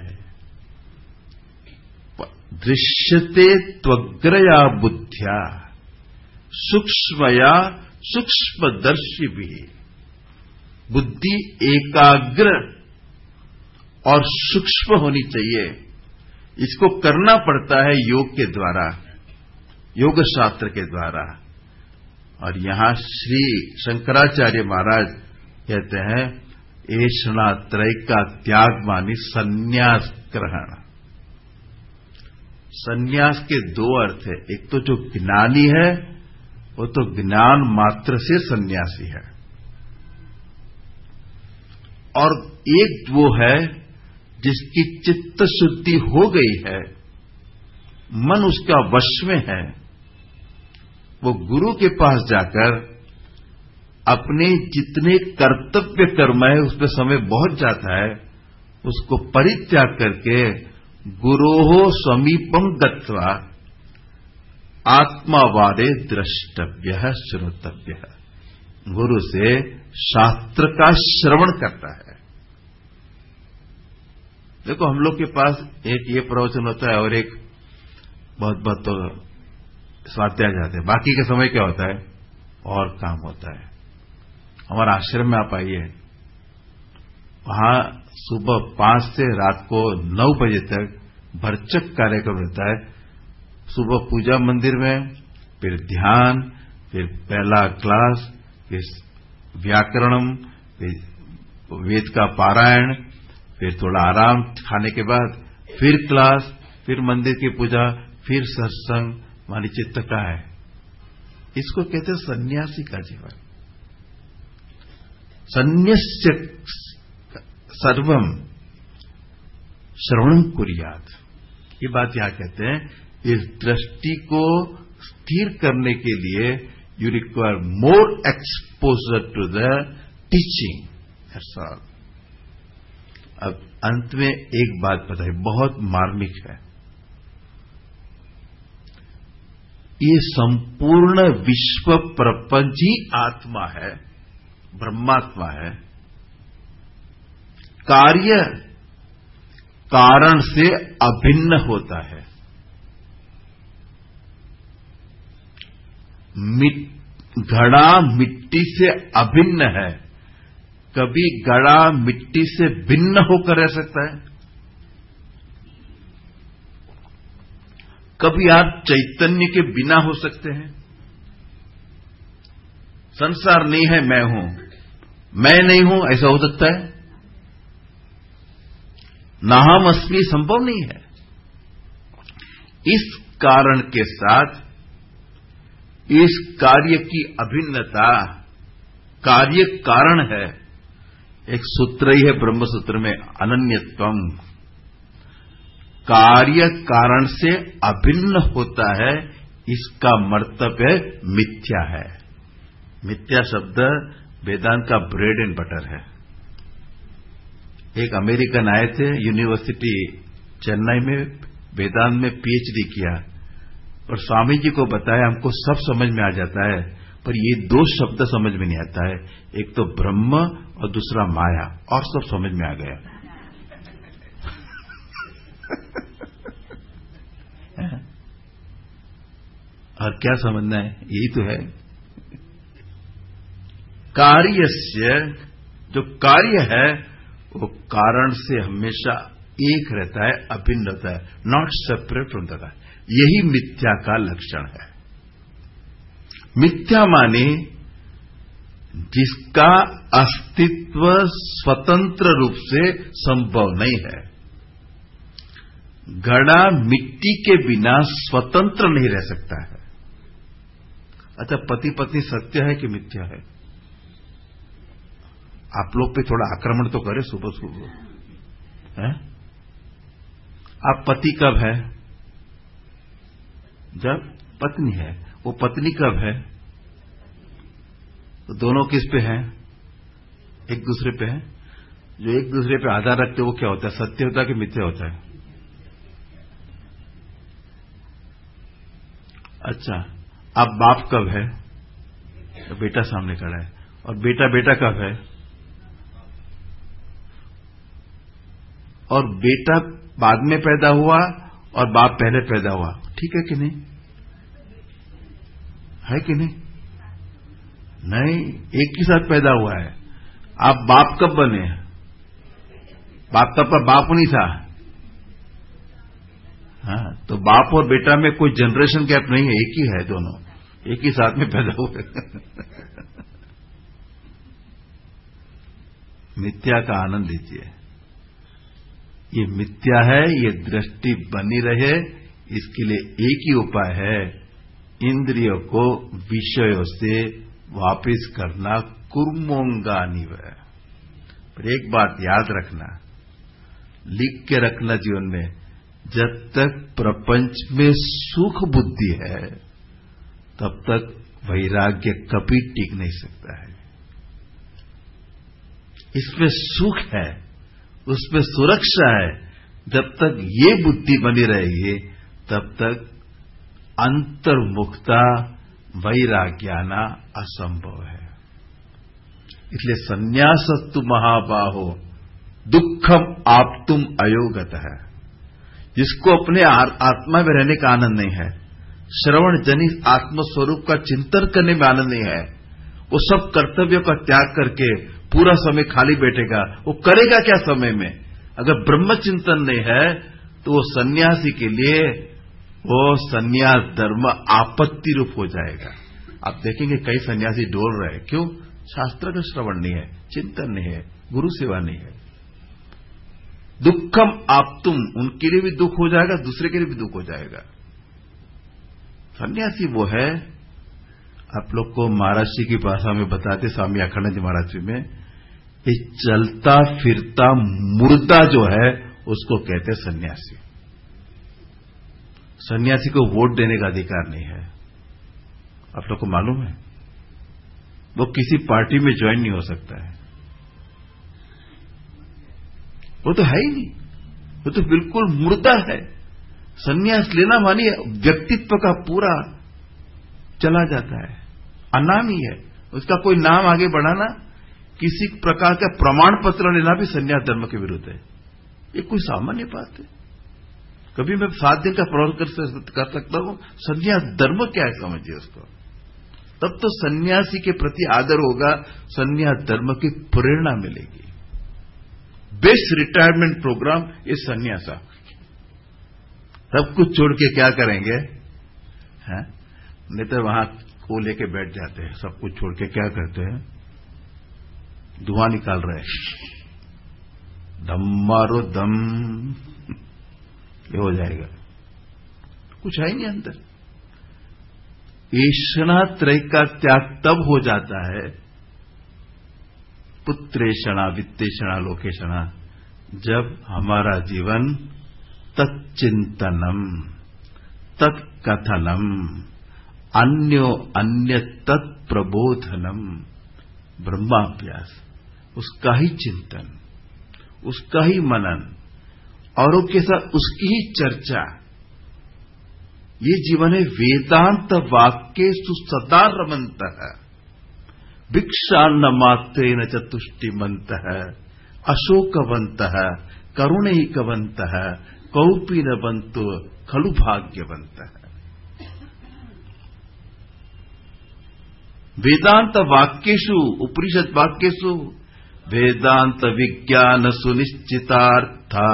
दृश्यते त्वग्रया बुद्ध्या सूक्ष्मया सूक्ष्मदर्शी भी। बुद्धि एकाग्र और सूक्ष्म होनी चाहिए। इसको करना पड़ता है योग के द्वारा, योग शास्त्र के द्वारा। और यहां श्री शंकराचार्य महाराज कहते हैं ऐषणात्रय का त्याग मानी संन्यास ग्रहण। संन्यास के दो अर्थ है। एक तो जो ज्ञानी है वो तो ज्ञान मात्र से सन्यासी है, और एक वो है जिसकी चित्त शुद्धि हो गई है, मन उसका वश में है। वो गुरु के पास जाकर अपने जितने कर्तव्य कर्म है उसमें समय बहुत जाता है, उसको परित्याग करके गुरोः समीपम गत्वा आत्मावादे द्रष्टव्य श्रोतव्य। गुरु से शास्त्र का श्रवण करता है। देखो, हम लोग के पास एक ये प्रवचन होता है और एक बहुत बहुत तो स्वाध्याय जाते हैं, बाकी के समय क्या होता है और काम होता है। हमारा आश्रम में आप आइए, वहां सुबह पांच से रात को नौ बजे तक भरचक कार्यक्रम रहता है। सुबह पूजा मंदिर में, फिर ध्यान, फिर पहला क्लास, फिर व्याकरणम, फिर वेद का पारायण, फिर थोड़ा आराम खाने के बाद, फिर क्लास, फिर मंदिर की पूजा, फिर सत्संग। हमारी चित्त का है। इसको कहते हैं सन्यासी का जीवन। सन्यस्य सर्वम श्रवणं कुर्यात्, ये बात यहां कहते हैं। इस दृष्टि को स्थिर करने के लिए you require more exposure to the teaching. That's all. अब अंत में एक बात बताइए, बहुत मार्मिक है। ये संपूर्ण विश्व प्रपंच ही आत्मा है, ब्रह्मात्मा है। कार्य कारण से अभिन्न होता है। घड़ा मिट्टी से अभिन्न है। कभी घड़ा मिट्टी से भिन्न होकर रह सकता है? कभी आप चैतन्य के बिना हो सकते हैं? संसार नहीं है, मैं हूं, मैं नहीं हूं, ऐसा हो सकता है? नाहम अस्मि संभव नहीं है। इस कारण के साथ इस कार्य की अभिन्नता, कार्य कारण है। एक सूत्र ही है ब्रह्म सूत्र में, अनन्यत्वम। कार्य कारण से अभिन्न होता है, इसका मतलब है मिथ्या है। मिथ्या शब्द वेदांत का ब्रेड एंड बटर है। एक अमेरिकन आए थे, यूनिवर्सिटी चेन्नई में वेदांत में पीएचडी किया, और स्वामी जी को बताया हमको सब समझ में आ जाता है, पर ये दो शब्द समझ में नहीं आता है, एक तो ब्रह्म और दूसरा माया, और सब समझ में आ गया। और क्या समझना है, यही तो है। कार्यस्य, जो कार्य है वो कारण से हमेशा एक रहता है, अभिन्न होता है, not separate from the god. यही मिथ्या का लक्षण है। मिथ्या माने जिसका अस्तित्व स्वतंत्र रूप से संभव नहीं है। घड़ा मिट्टी के बिना स्वतंत्र नहीं रह सकता है। अच्छा, पति पत्नी सत्य है कि मिथ्या है? आप लोग पे थोड़ा आक्रमण तो करे सुबह सुबह है? आप पति कब है? जब पत्नी है। वो पत्नी कब है? तो दोनों किस पे हैं? एक दूसरे पे हैं। जो एक दूसरे पे आधार रखते वो क्या होता है, सत्य होता है कि मिथ्या होता है? अच्छा, अब बाप कब है? तो बेटा सामने खड़ा है। और बेटा बेटा कब है? और बेटा बाद में पैदा हुआ और बाप पहले पैदा हुआ, ठीक है कि नहीं? है कि नहीं? नहीं, एक ही साथ पैदा हुआ है। आप बाप कब बने? बाप तब पर बाप नहीं था। हाँ, तो बाप और बेटा में कोई जनरेशन गैप नहीं है, एक ही है, दोनों एक ही साथ में पैदा हुए। मिथ्या का आनंद लीजिए। ये मिथ्या है, ये दृष्टि बनी रहे, इसके लिए एक ही उपाय है, इंद्रियों को विषयों से वापिस करना, कुर्मोंगानिव। पर एक बात याद रखना, लिख के रखना जीवन में, जब तक प्रपंच में सुख बुद्धि है तब तक वैराग्य कभी टिक नहीं सकता है। इसमें सुख है, उसमें सुरक्षा है, जब तक ये बुद्धि बनी रहेगी तब तक अंतर्मुखता, वैराग्याना असंभव है। इसलिए संन्यासस्तु महाबाहो दुखम आप्तुम अयोगतः। जिसको अपने आत्मा में रहने का आनंद नहीं है, श्रवण जनित आत्मस्वरूप का चिंतन करने में आनंद नहीं है, वो सब कर्तव्यों का त्याग करके पूरा समय खाली बैठेगा, वो करेगा क्या समय में? अगर ब्रह्म चिंतन नहीं है तो वो सन्यासी के लिए वो सन्यास धर्म आपत्ति रूप हो जाएगा। आप देखेंगे कई सन्यासी डोल रहे हैं, क्यों? शास्त्र का श्रवण नहीं है, चिंतन नहीं है, गुरु सेवा नहीं है। दुखम आप तुम, उनके लिए भी दुख हो जाएगा, दूसरे के लिए भी दुख हो जाएगा। सन्यासी वो है, आप लोग को महाराज जी की भाषा में बताते स्वामी अखंडानंद जी महाराज जी में, ये चलता फिरता मुर्दा जो है उसको कहते हैं सन्यासी। सन्यासी को वोट देने का अधिकार नहीं है, आप लोग को मालूम है? वो किसी पार्टी में ज्वाइन नहीं हो सकता है, वो तो है ही नहीं, वो तो बिल्कुल मुर्दा है। सन्यास लेना मानिए व्यक्तित्व का पूरा चला जाता है, अनामी है, उसका कोई नाम आगे बढ़ाना, किसी प्रकार का प्रमाण पत्र लेना भी सन्यास धर्म के विरुद्ध है। ये कोई सामान्य बात है? कभी मैं सात दिन का प्रवचन कर, कर सकता हूं, सन्यास धर्म क्या है समझिए उसको, तब तो सन्यासी के प्रति आदर होगा, सन्यास धर्म की प्रेरणा मिलेगी। बेस्ट रिटायरमेंट प्रोग्राम ये सन्यासा। सब कुछ छोड़ के क्या करेंगे? है? नहीं तो वहां को लेके बैठ जाते हैं, सब कुछ छोड़ के क्या करते हैं? धुआं निकाल रहे हैं, दम मारो दम, ये हो जाएगा, कुछ है ही नहीं अंदर। ऐषणा त्रय का त्याग तब हो जाता है, पुत्रेषणा वित्तेषणा लोकेषणा, जब हमारा जीवन तच्चिंतनम तत्कथनम अन्यो अन्य तत्प्रबोधनम ब्रह्माभ्यास, उसका ही चिंतन, उसका ही मनन, औरों के साथ उसकी ही चर्चा, ये जीवन है। वेदांत वाक्येषु सदा रमन्तः भिक्षान्न मात्रेण चतुष्टिमन्तः अशोकवन्तः करुणैकवन्तः कौपीनवन्तो खलु भाग्यवन्तः। वेदांत वाक्येषु, उपनिषद वाक्येषु वेदांत विज्ञान सुनिश्चितार्था,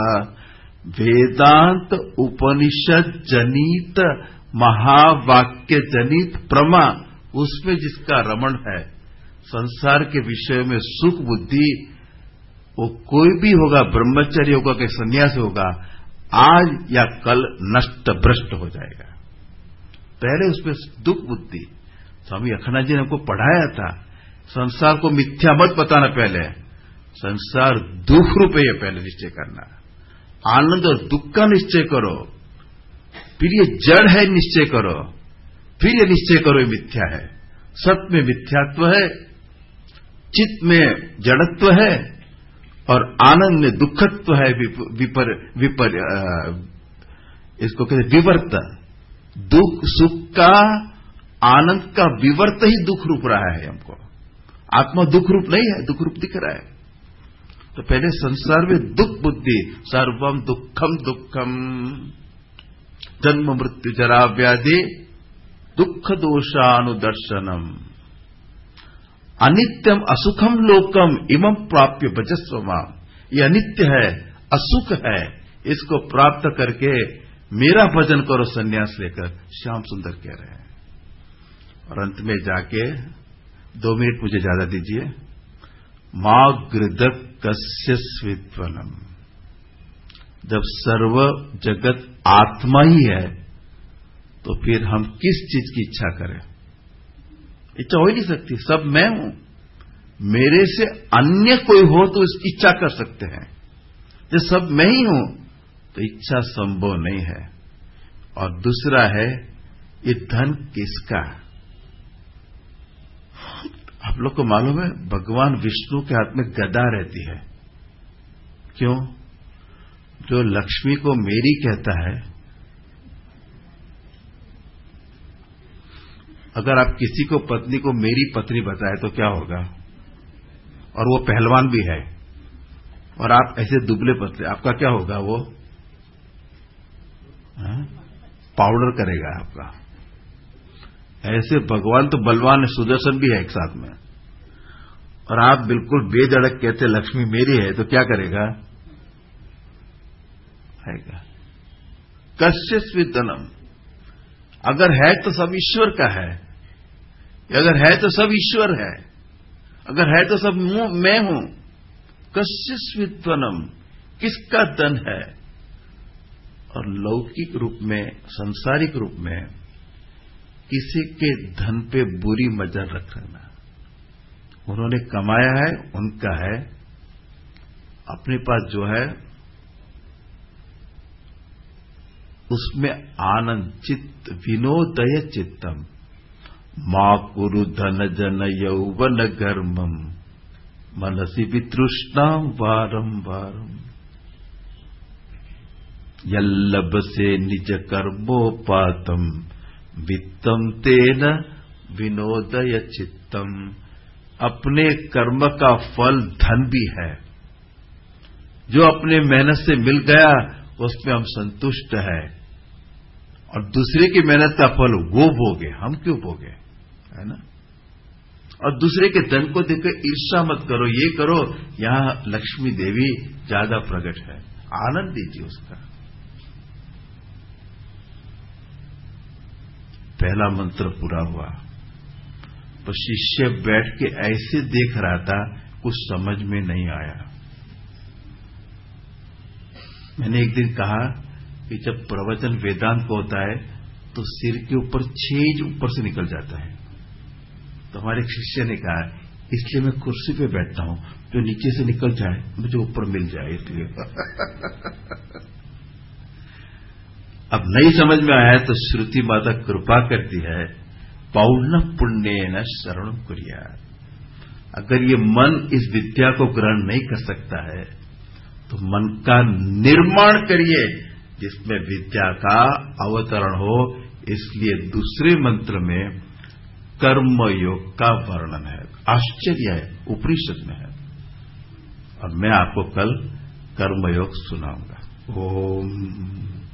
वेदांत उपनिषद जनित महावाक्य जनित प्रमा, उसमें जिसका रमण है, संसार के विषय में सुख बुद्धि, वो कोई भी होगा, ब्रह्मचर्य होगा कि सन्यास होगा, आज या कल नष्ट भ्रष्ट हो जाएगा। पहले उसमें दुख बुद्धि, स्वामी अखंडानंद जी ने हमको पढ़ाया था, संसार को मिथ्या मत बताना, पहले संसार दुख रूप है, पहले निश्चय करना, आनंद और दुख का निश्चय करो, फिर ये जड़ है निश्चय करो, फिर ये निश्चय करो ये मिथ्या है। सत्य में मिथ्यात्व है, चित्त में जड़त्व है, और आनंद में दुखत्व है, विपर विपर इसको कहते विवर्त, दुख सुख का आनंद का विवर्त ही दुख रूप रहा है हमको, आत्मा दुख रूप नहीं है, दुख रूप दिख रहा है। तो पहले संसार में दुख बुद्धि, सर्वम दुखम दुखम, जन्म मृत्यु जरा व्याधि दुख दोषानुदर्शनम, अनित्यम असुखम लोकम इमं प्राप्य भजस्व माम। ये अनित्य है, असुख है, इसको प्राप्त करके मेरा भजन करो संन्यास लेकर, श्याम सुंदर कह रहे हैं। और अंत में जाके दो मिनट मुझे ज्यादा दीजिए। मां गृदक कस्य स्वित्वनम, जब सर्व जगत आत्मा ही है तो फिर हम किस चीज की इच्छा करें? इच्छा हो ही नहीं सकती, सब मैं हूं, मेरे से अन्य कोई हो तो इसकी इच्छा कर सकते हैं, जब सब मैं ही हूं तो इच्छा संभव नहीं है। और दूसरा है, ये धन किसका? आप लोग को मालूम है भगवान विष्णु के हाथ में गदा रहती है, क्यों? जो लक्ष्मी को मेरी कहता है, अगर आप किसी को पत्नी को मेरी पत्नी बताए तो क्या होगा? और वो पहलवान भी है, और आप ऐसे दुबले पतले, आपका क्या होगा? वो हा? पाउडर करेगा आपका। ऐसे भगवान तो बलवान है, सुदर्शन भी है एक साथ में, और आप बिल्कुल बेधड़क कहते लक्ष्मी मेरी है, तो क्या करेगा? आएगा। कस्य स्विधनम, अगर है तो सब ईश्वर का है, अगर है तो सब ईश्वर है, अगर है तो सब मैं हूं। कस्य स्विधनम, किसका धन है? और लौकिक रूप में, सांसारिक रूप में किसी के धन पे बुरी नजर रखना। उन्होंने कमाया है, उनका है, अपने पास जो है उसमें आनंद चित्त, विनोदय चित्तम, मां कुरु धन जन यौवन गर्मम, मनसी वितृष्णा वारम वारम, यल्लभ से निज कर्मोपातम, वित्तम तेन विनोदय चित्तम। अपने कर्म का फल धन भी है, जो अपने मेहनत से मिल गया उसमें हम संतुष्ट है, और दूसरे की मेहनत का फल वो भोगे, हम क्यों भोगे, है ना? और दूसरे के धन को देखकर ईर्ष्या मत करो, ये करो, यहां लक्ष्मी देवी ज्यादा प्रकट है, आनंद दीजिए उसका। पहला मंत्र पूरा हुआ, तो शिष्य बैठ के ऐसे देख रहा था, कुछ समझ में नहीं आया। मैंने एक दिन कहा कि जब प्रवचन वेदांत को होता है तो सिर के ऊपर छेज ऊपर से निकल जाता है। तो हमारे शिष्य ने कहा, इसलिए मैं कुर्सी पे बैठता हूं, जो नीचे से निकल जाए मुझे ऊपर मिल जाए, इसलिए। अब नहीं समझ में आया तो श्रुति माता कृपा करती है, पौर्ण पुण्य न शरण कुरिया। अगर ये मन इस विद्या को ग्रहण नहीं कर सकता है तो मन का निर्माण करिए जिसमें विद्या का अवतरण हो। इसलिए दूसरे मंत्र में कर्मयोग का वर्णन है, आश्चर्य है, उपनिषद में है, और मैं आपको कल कर्मयोग सुनाऊंगा। ओम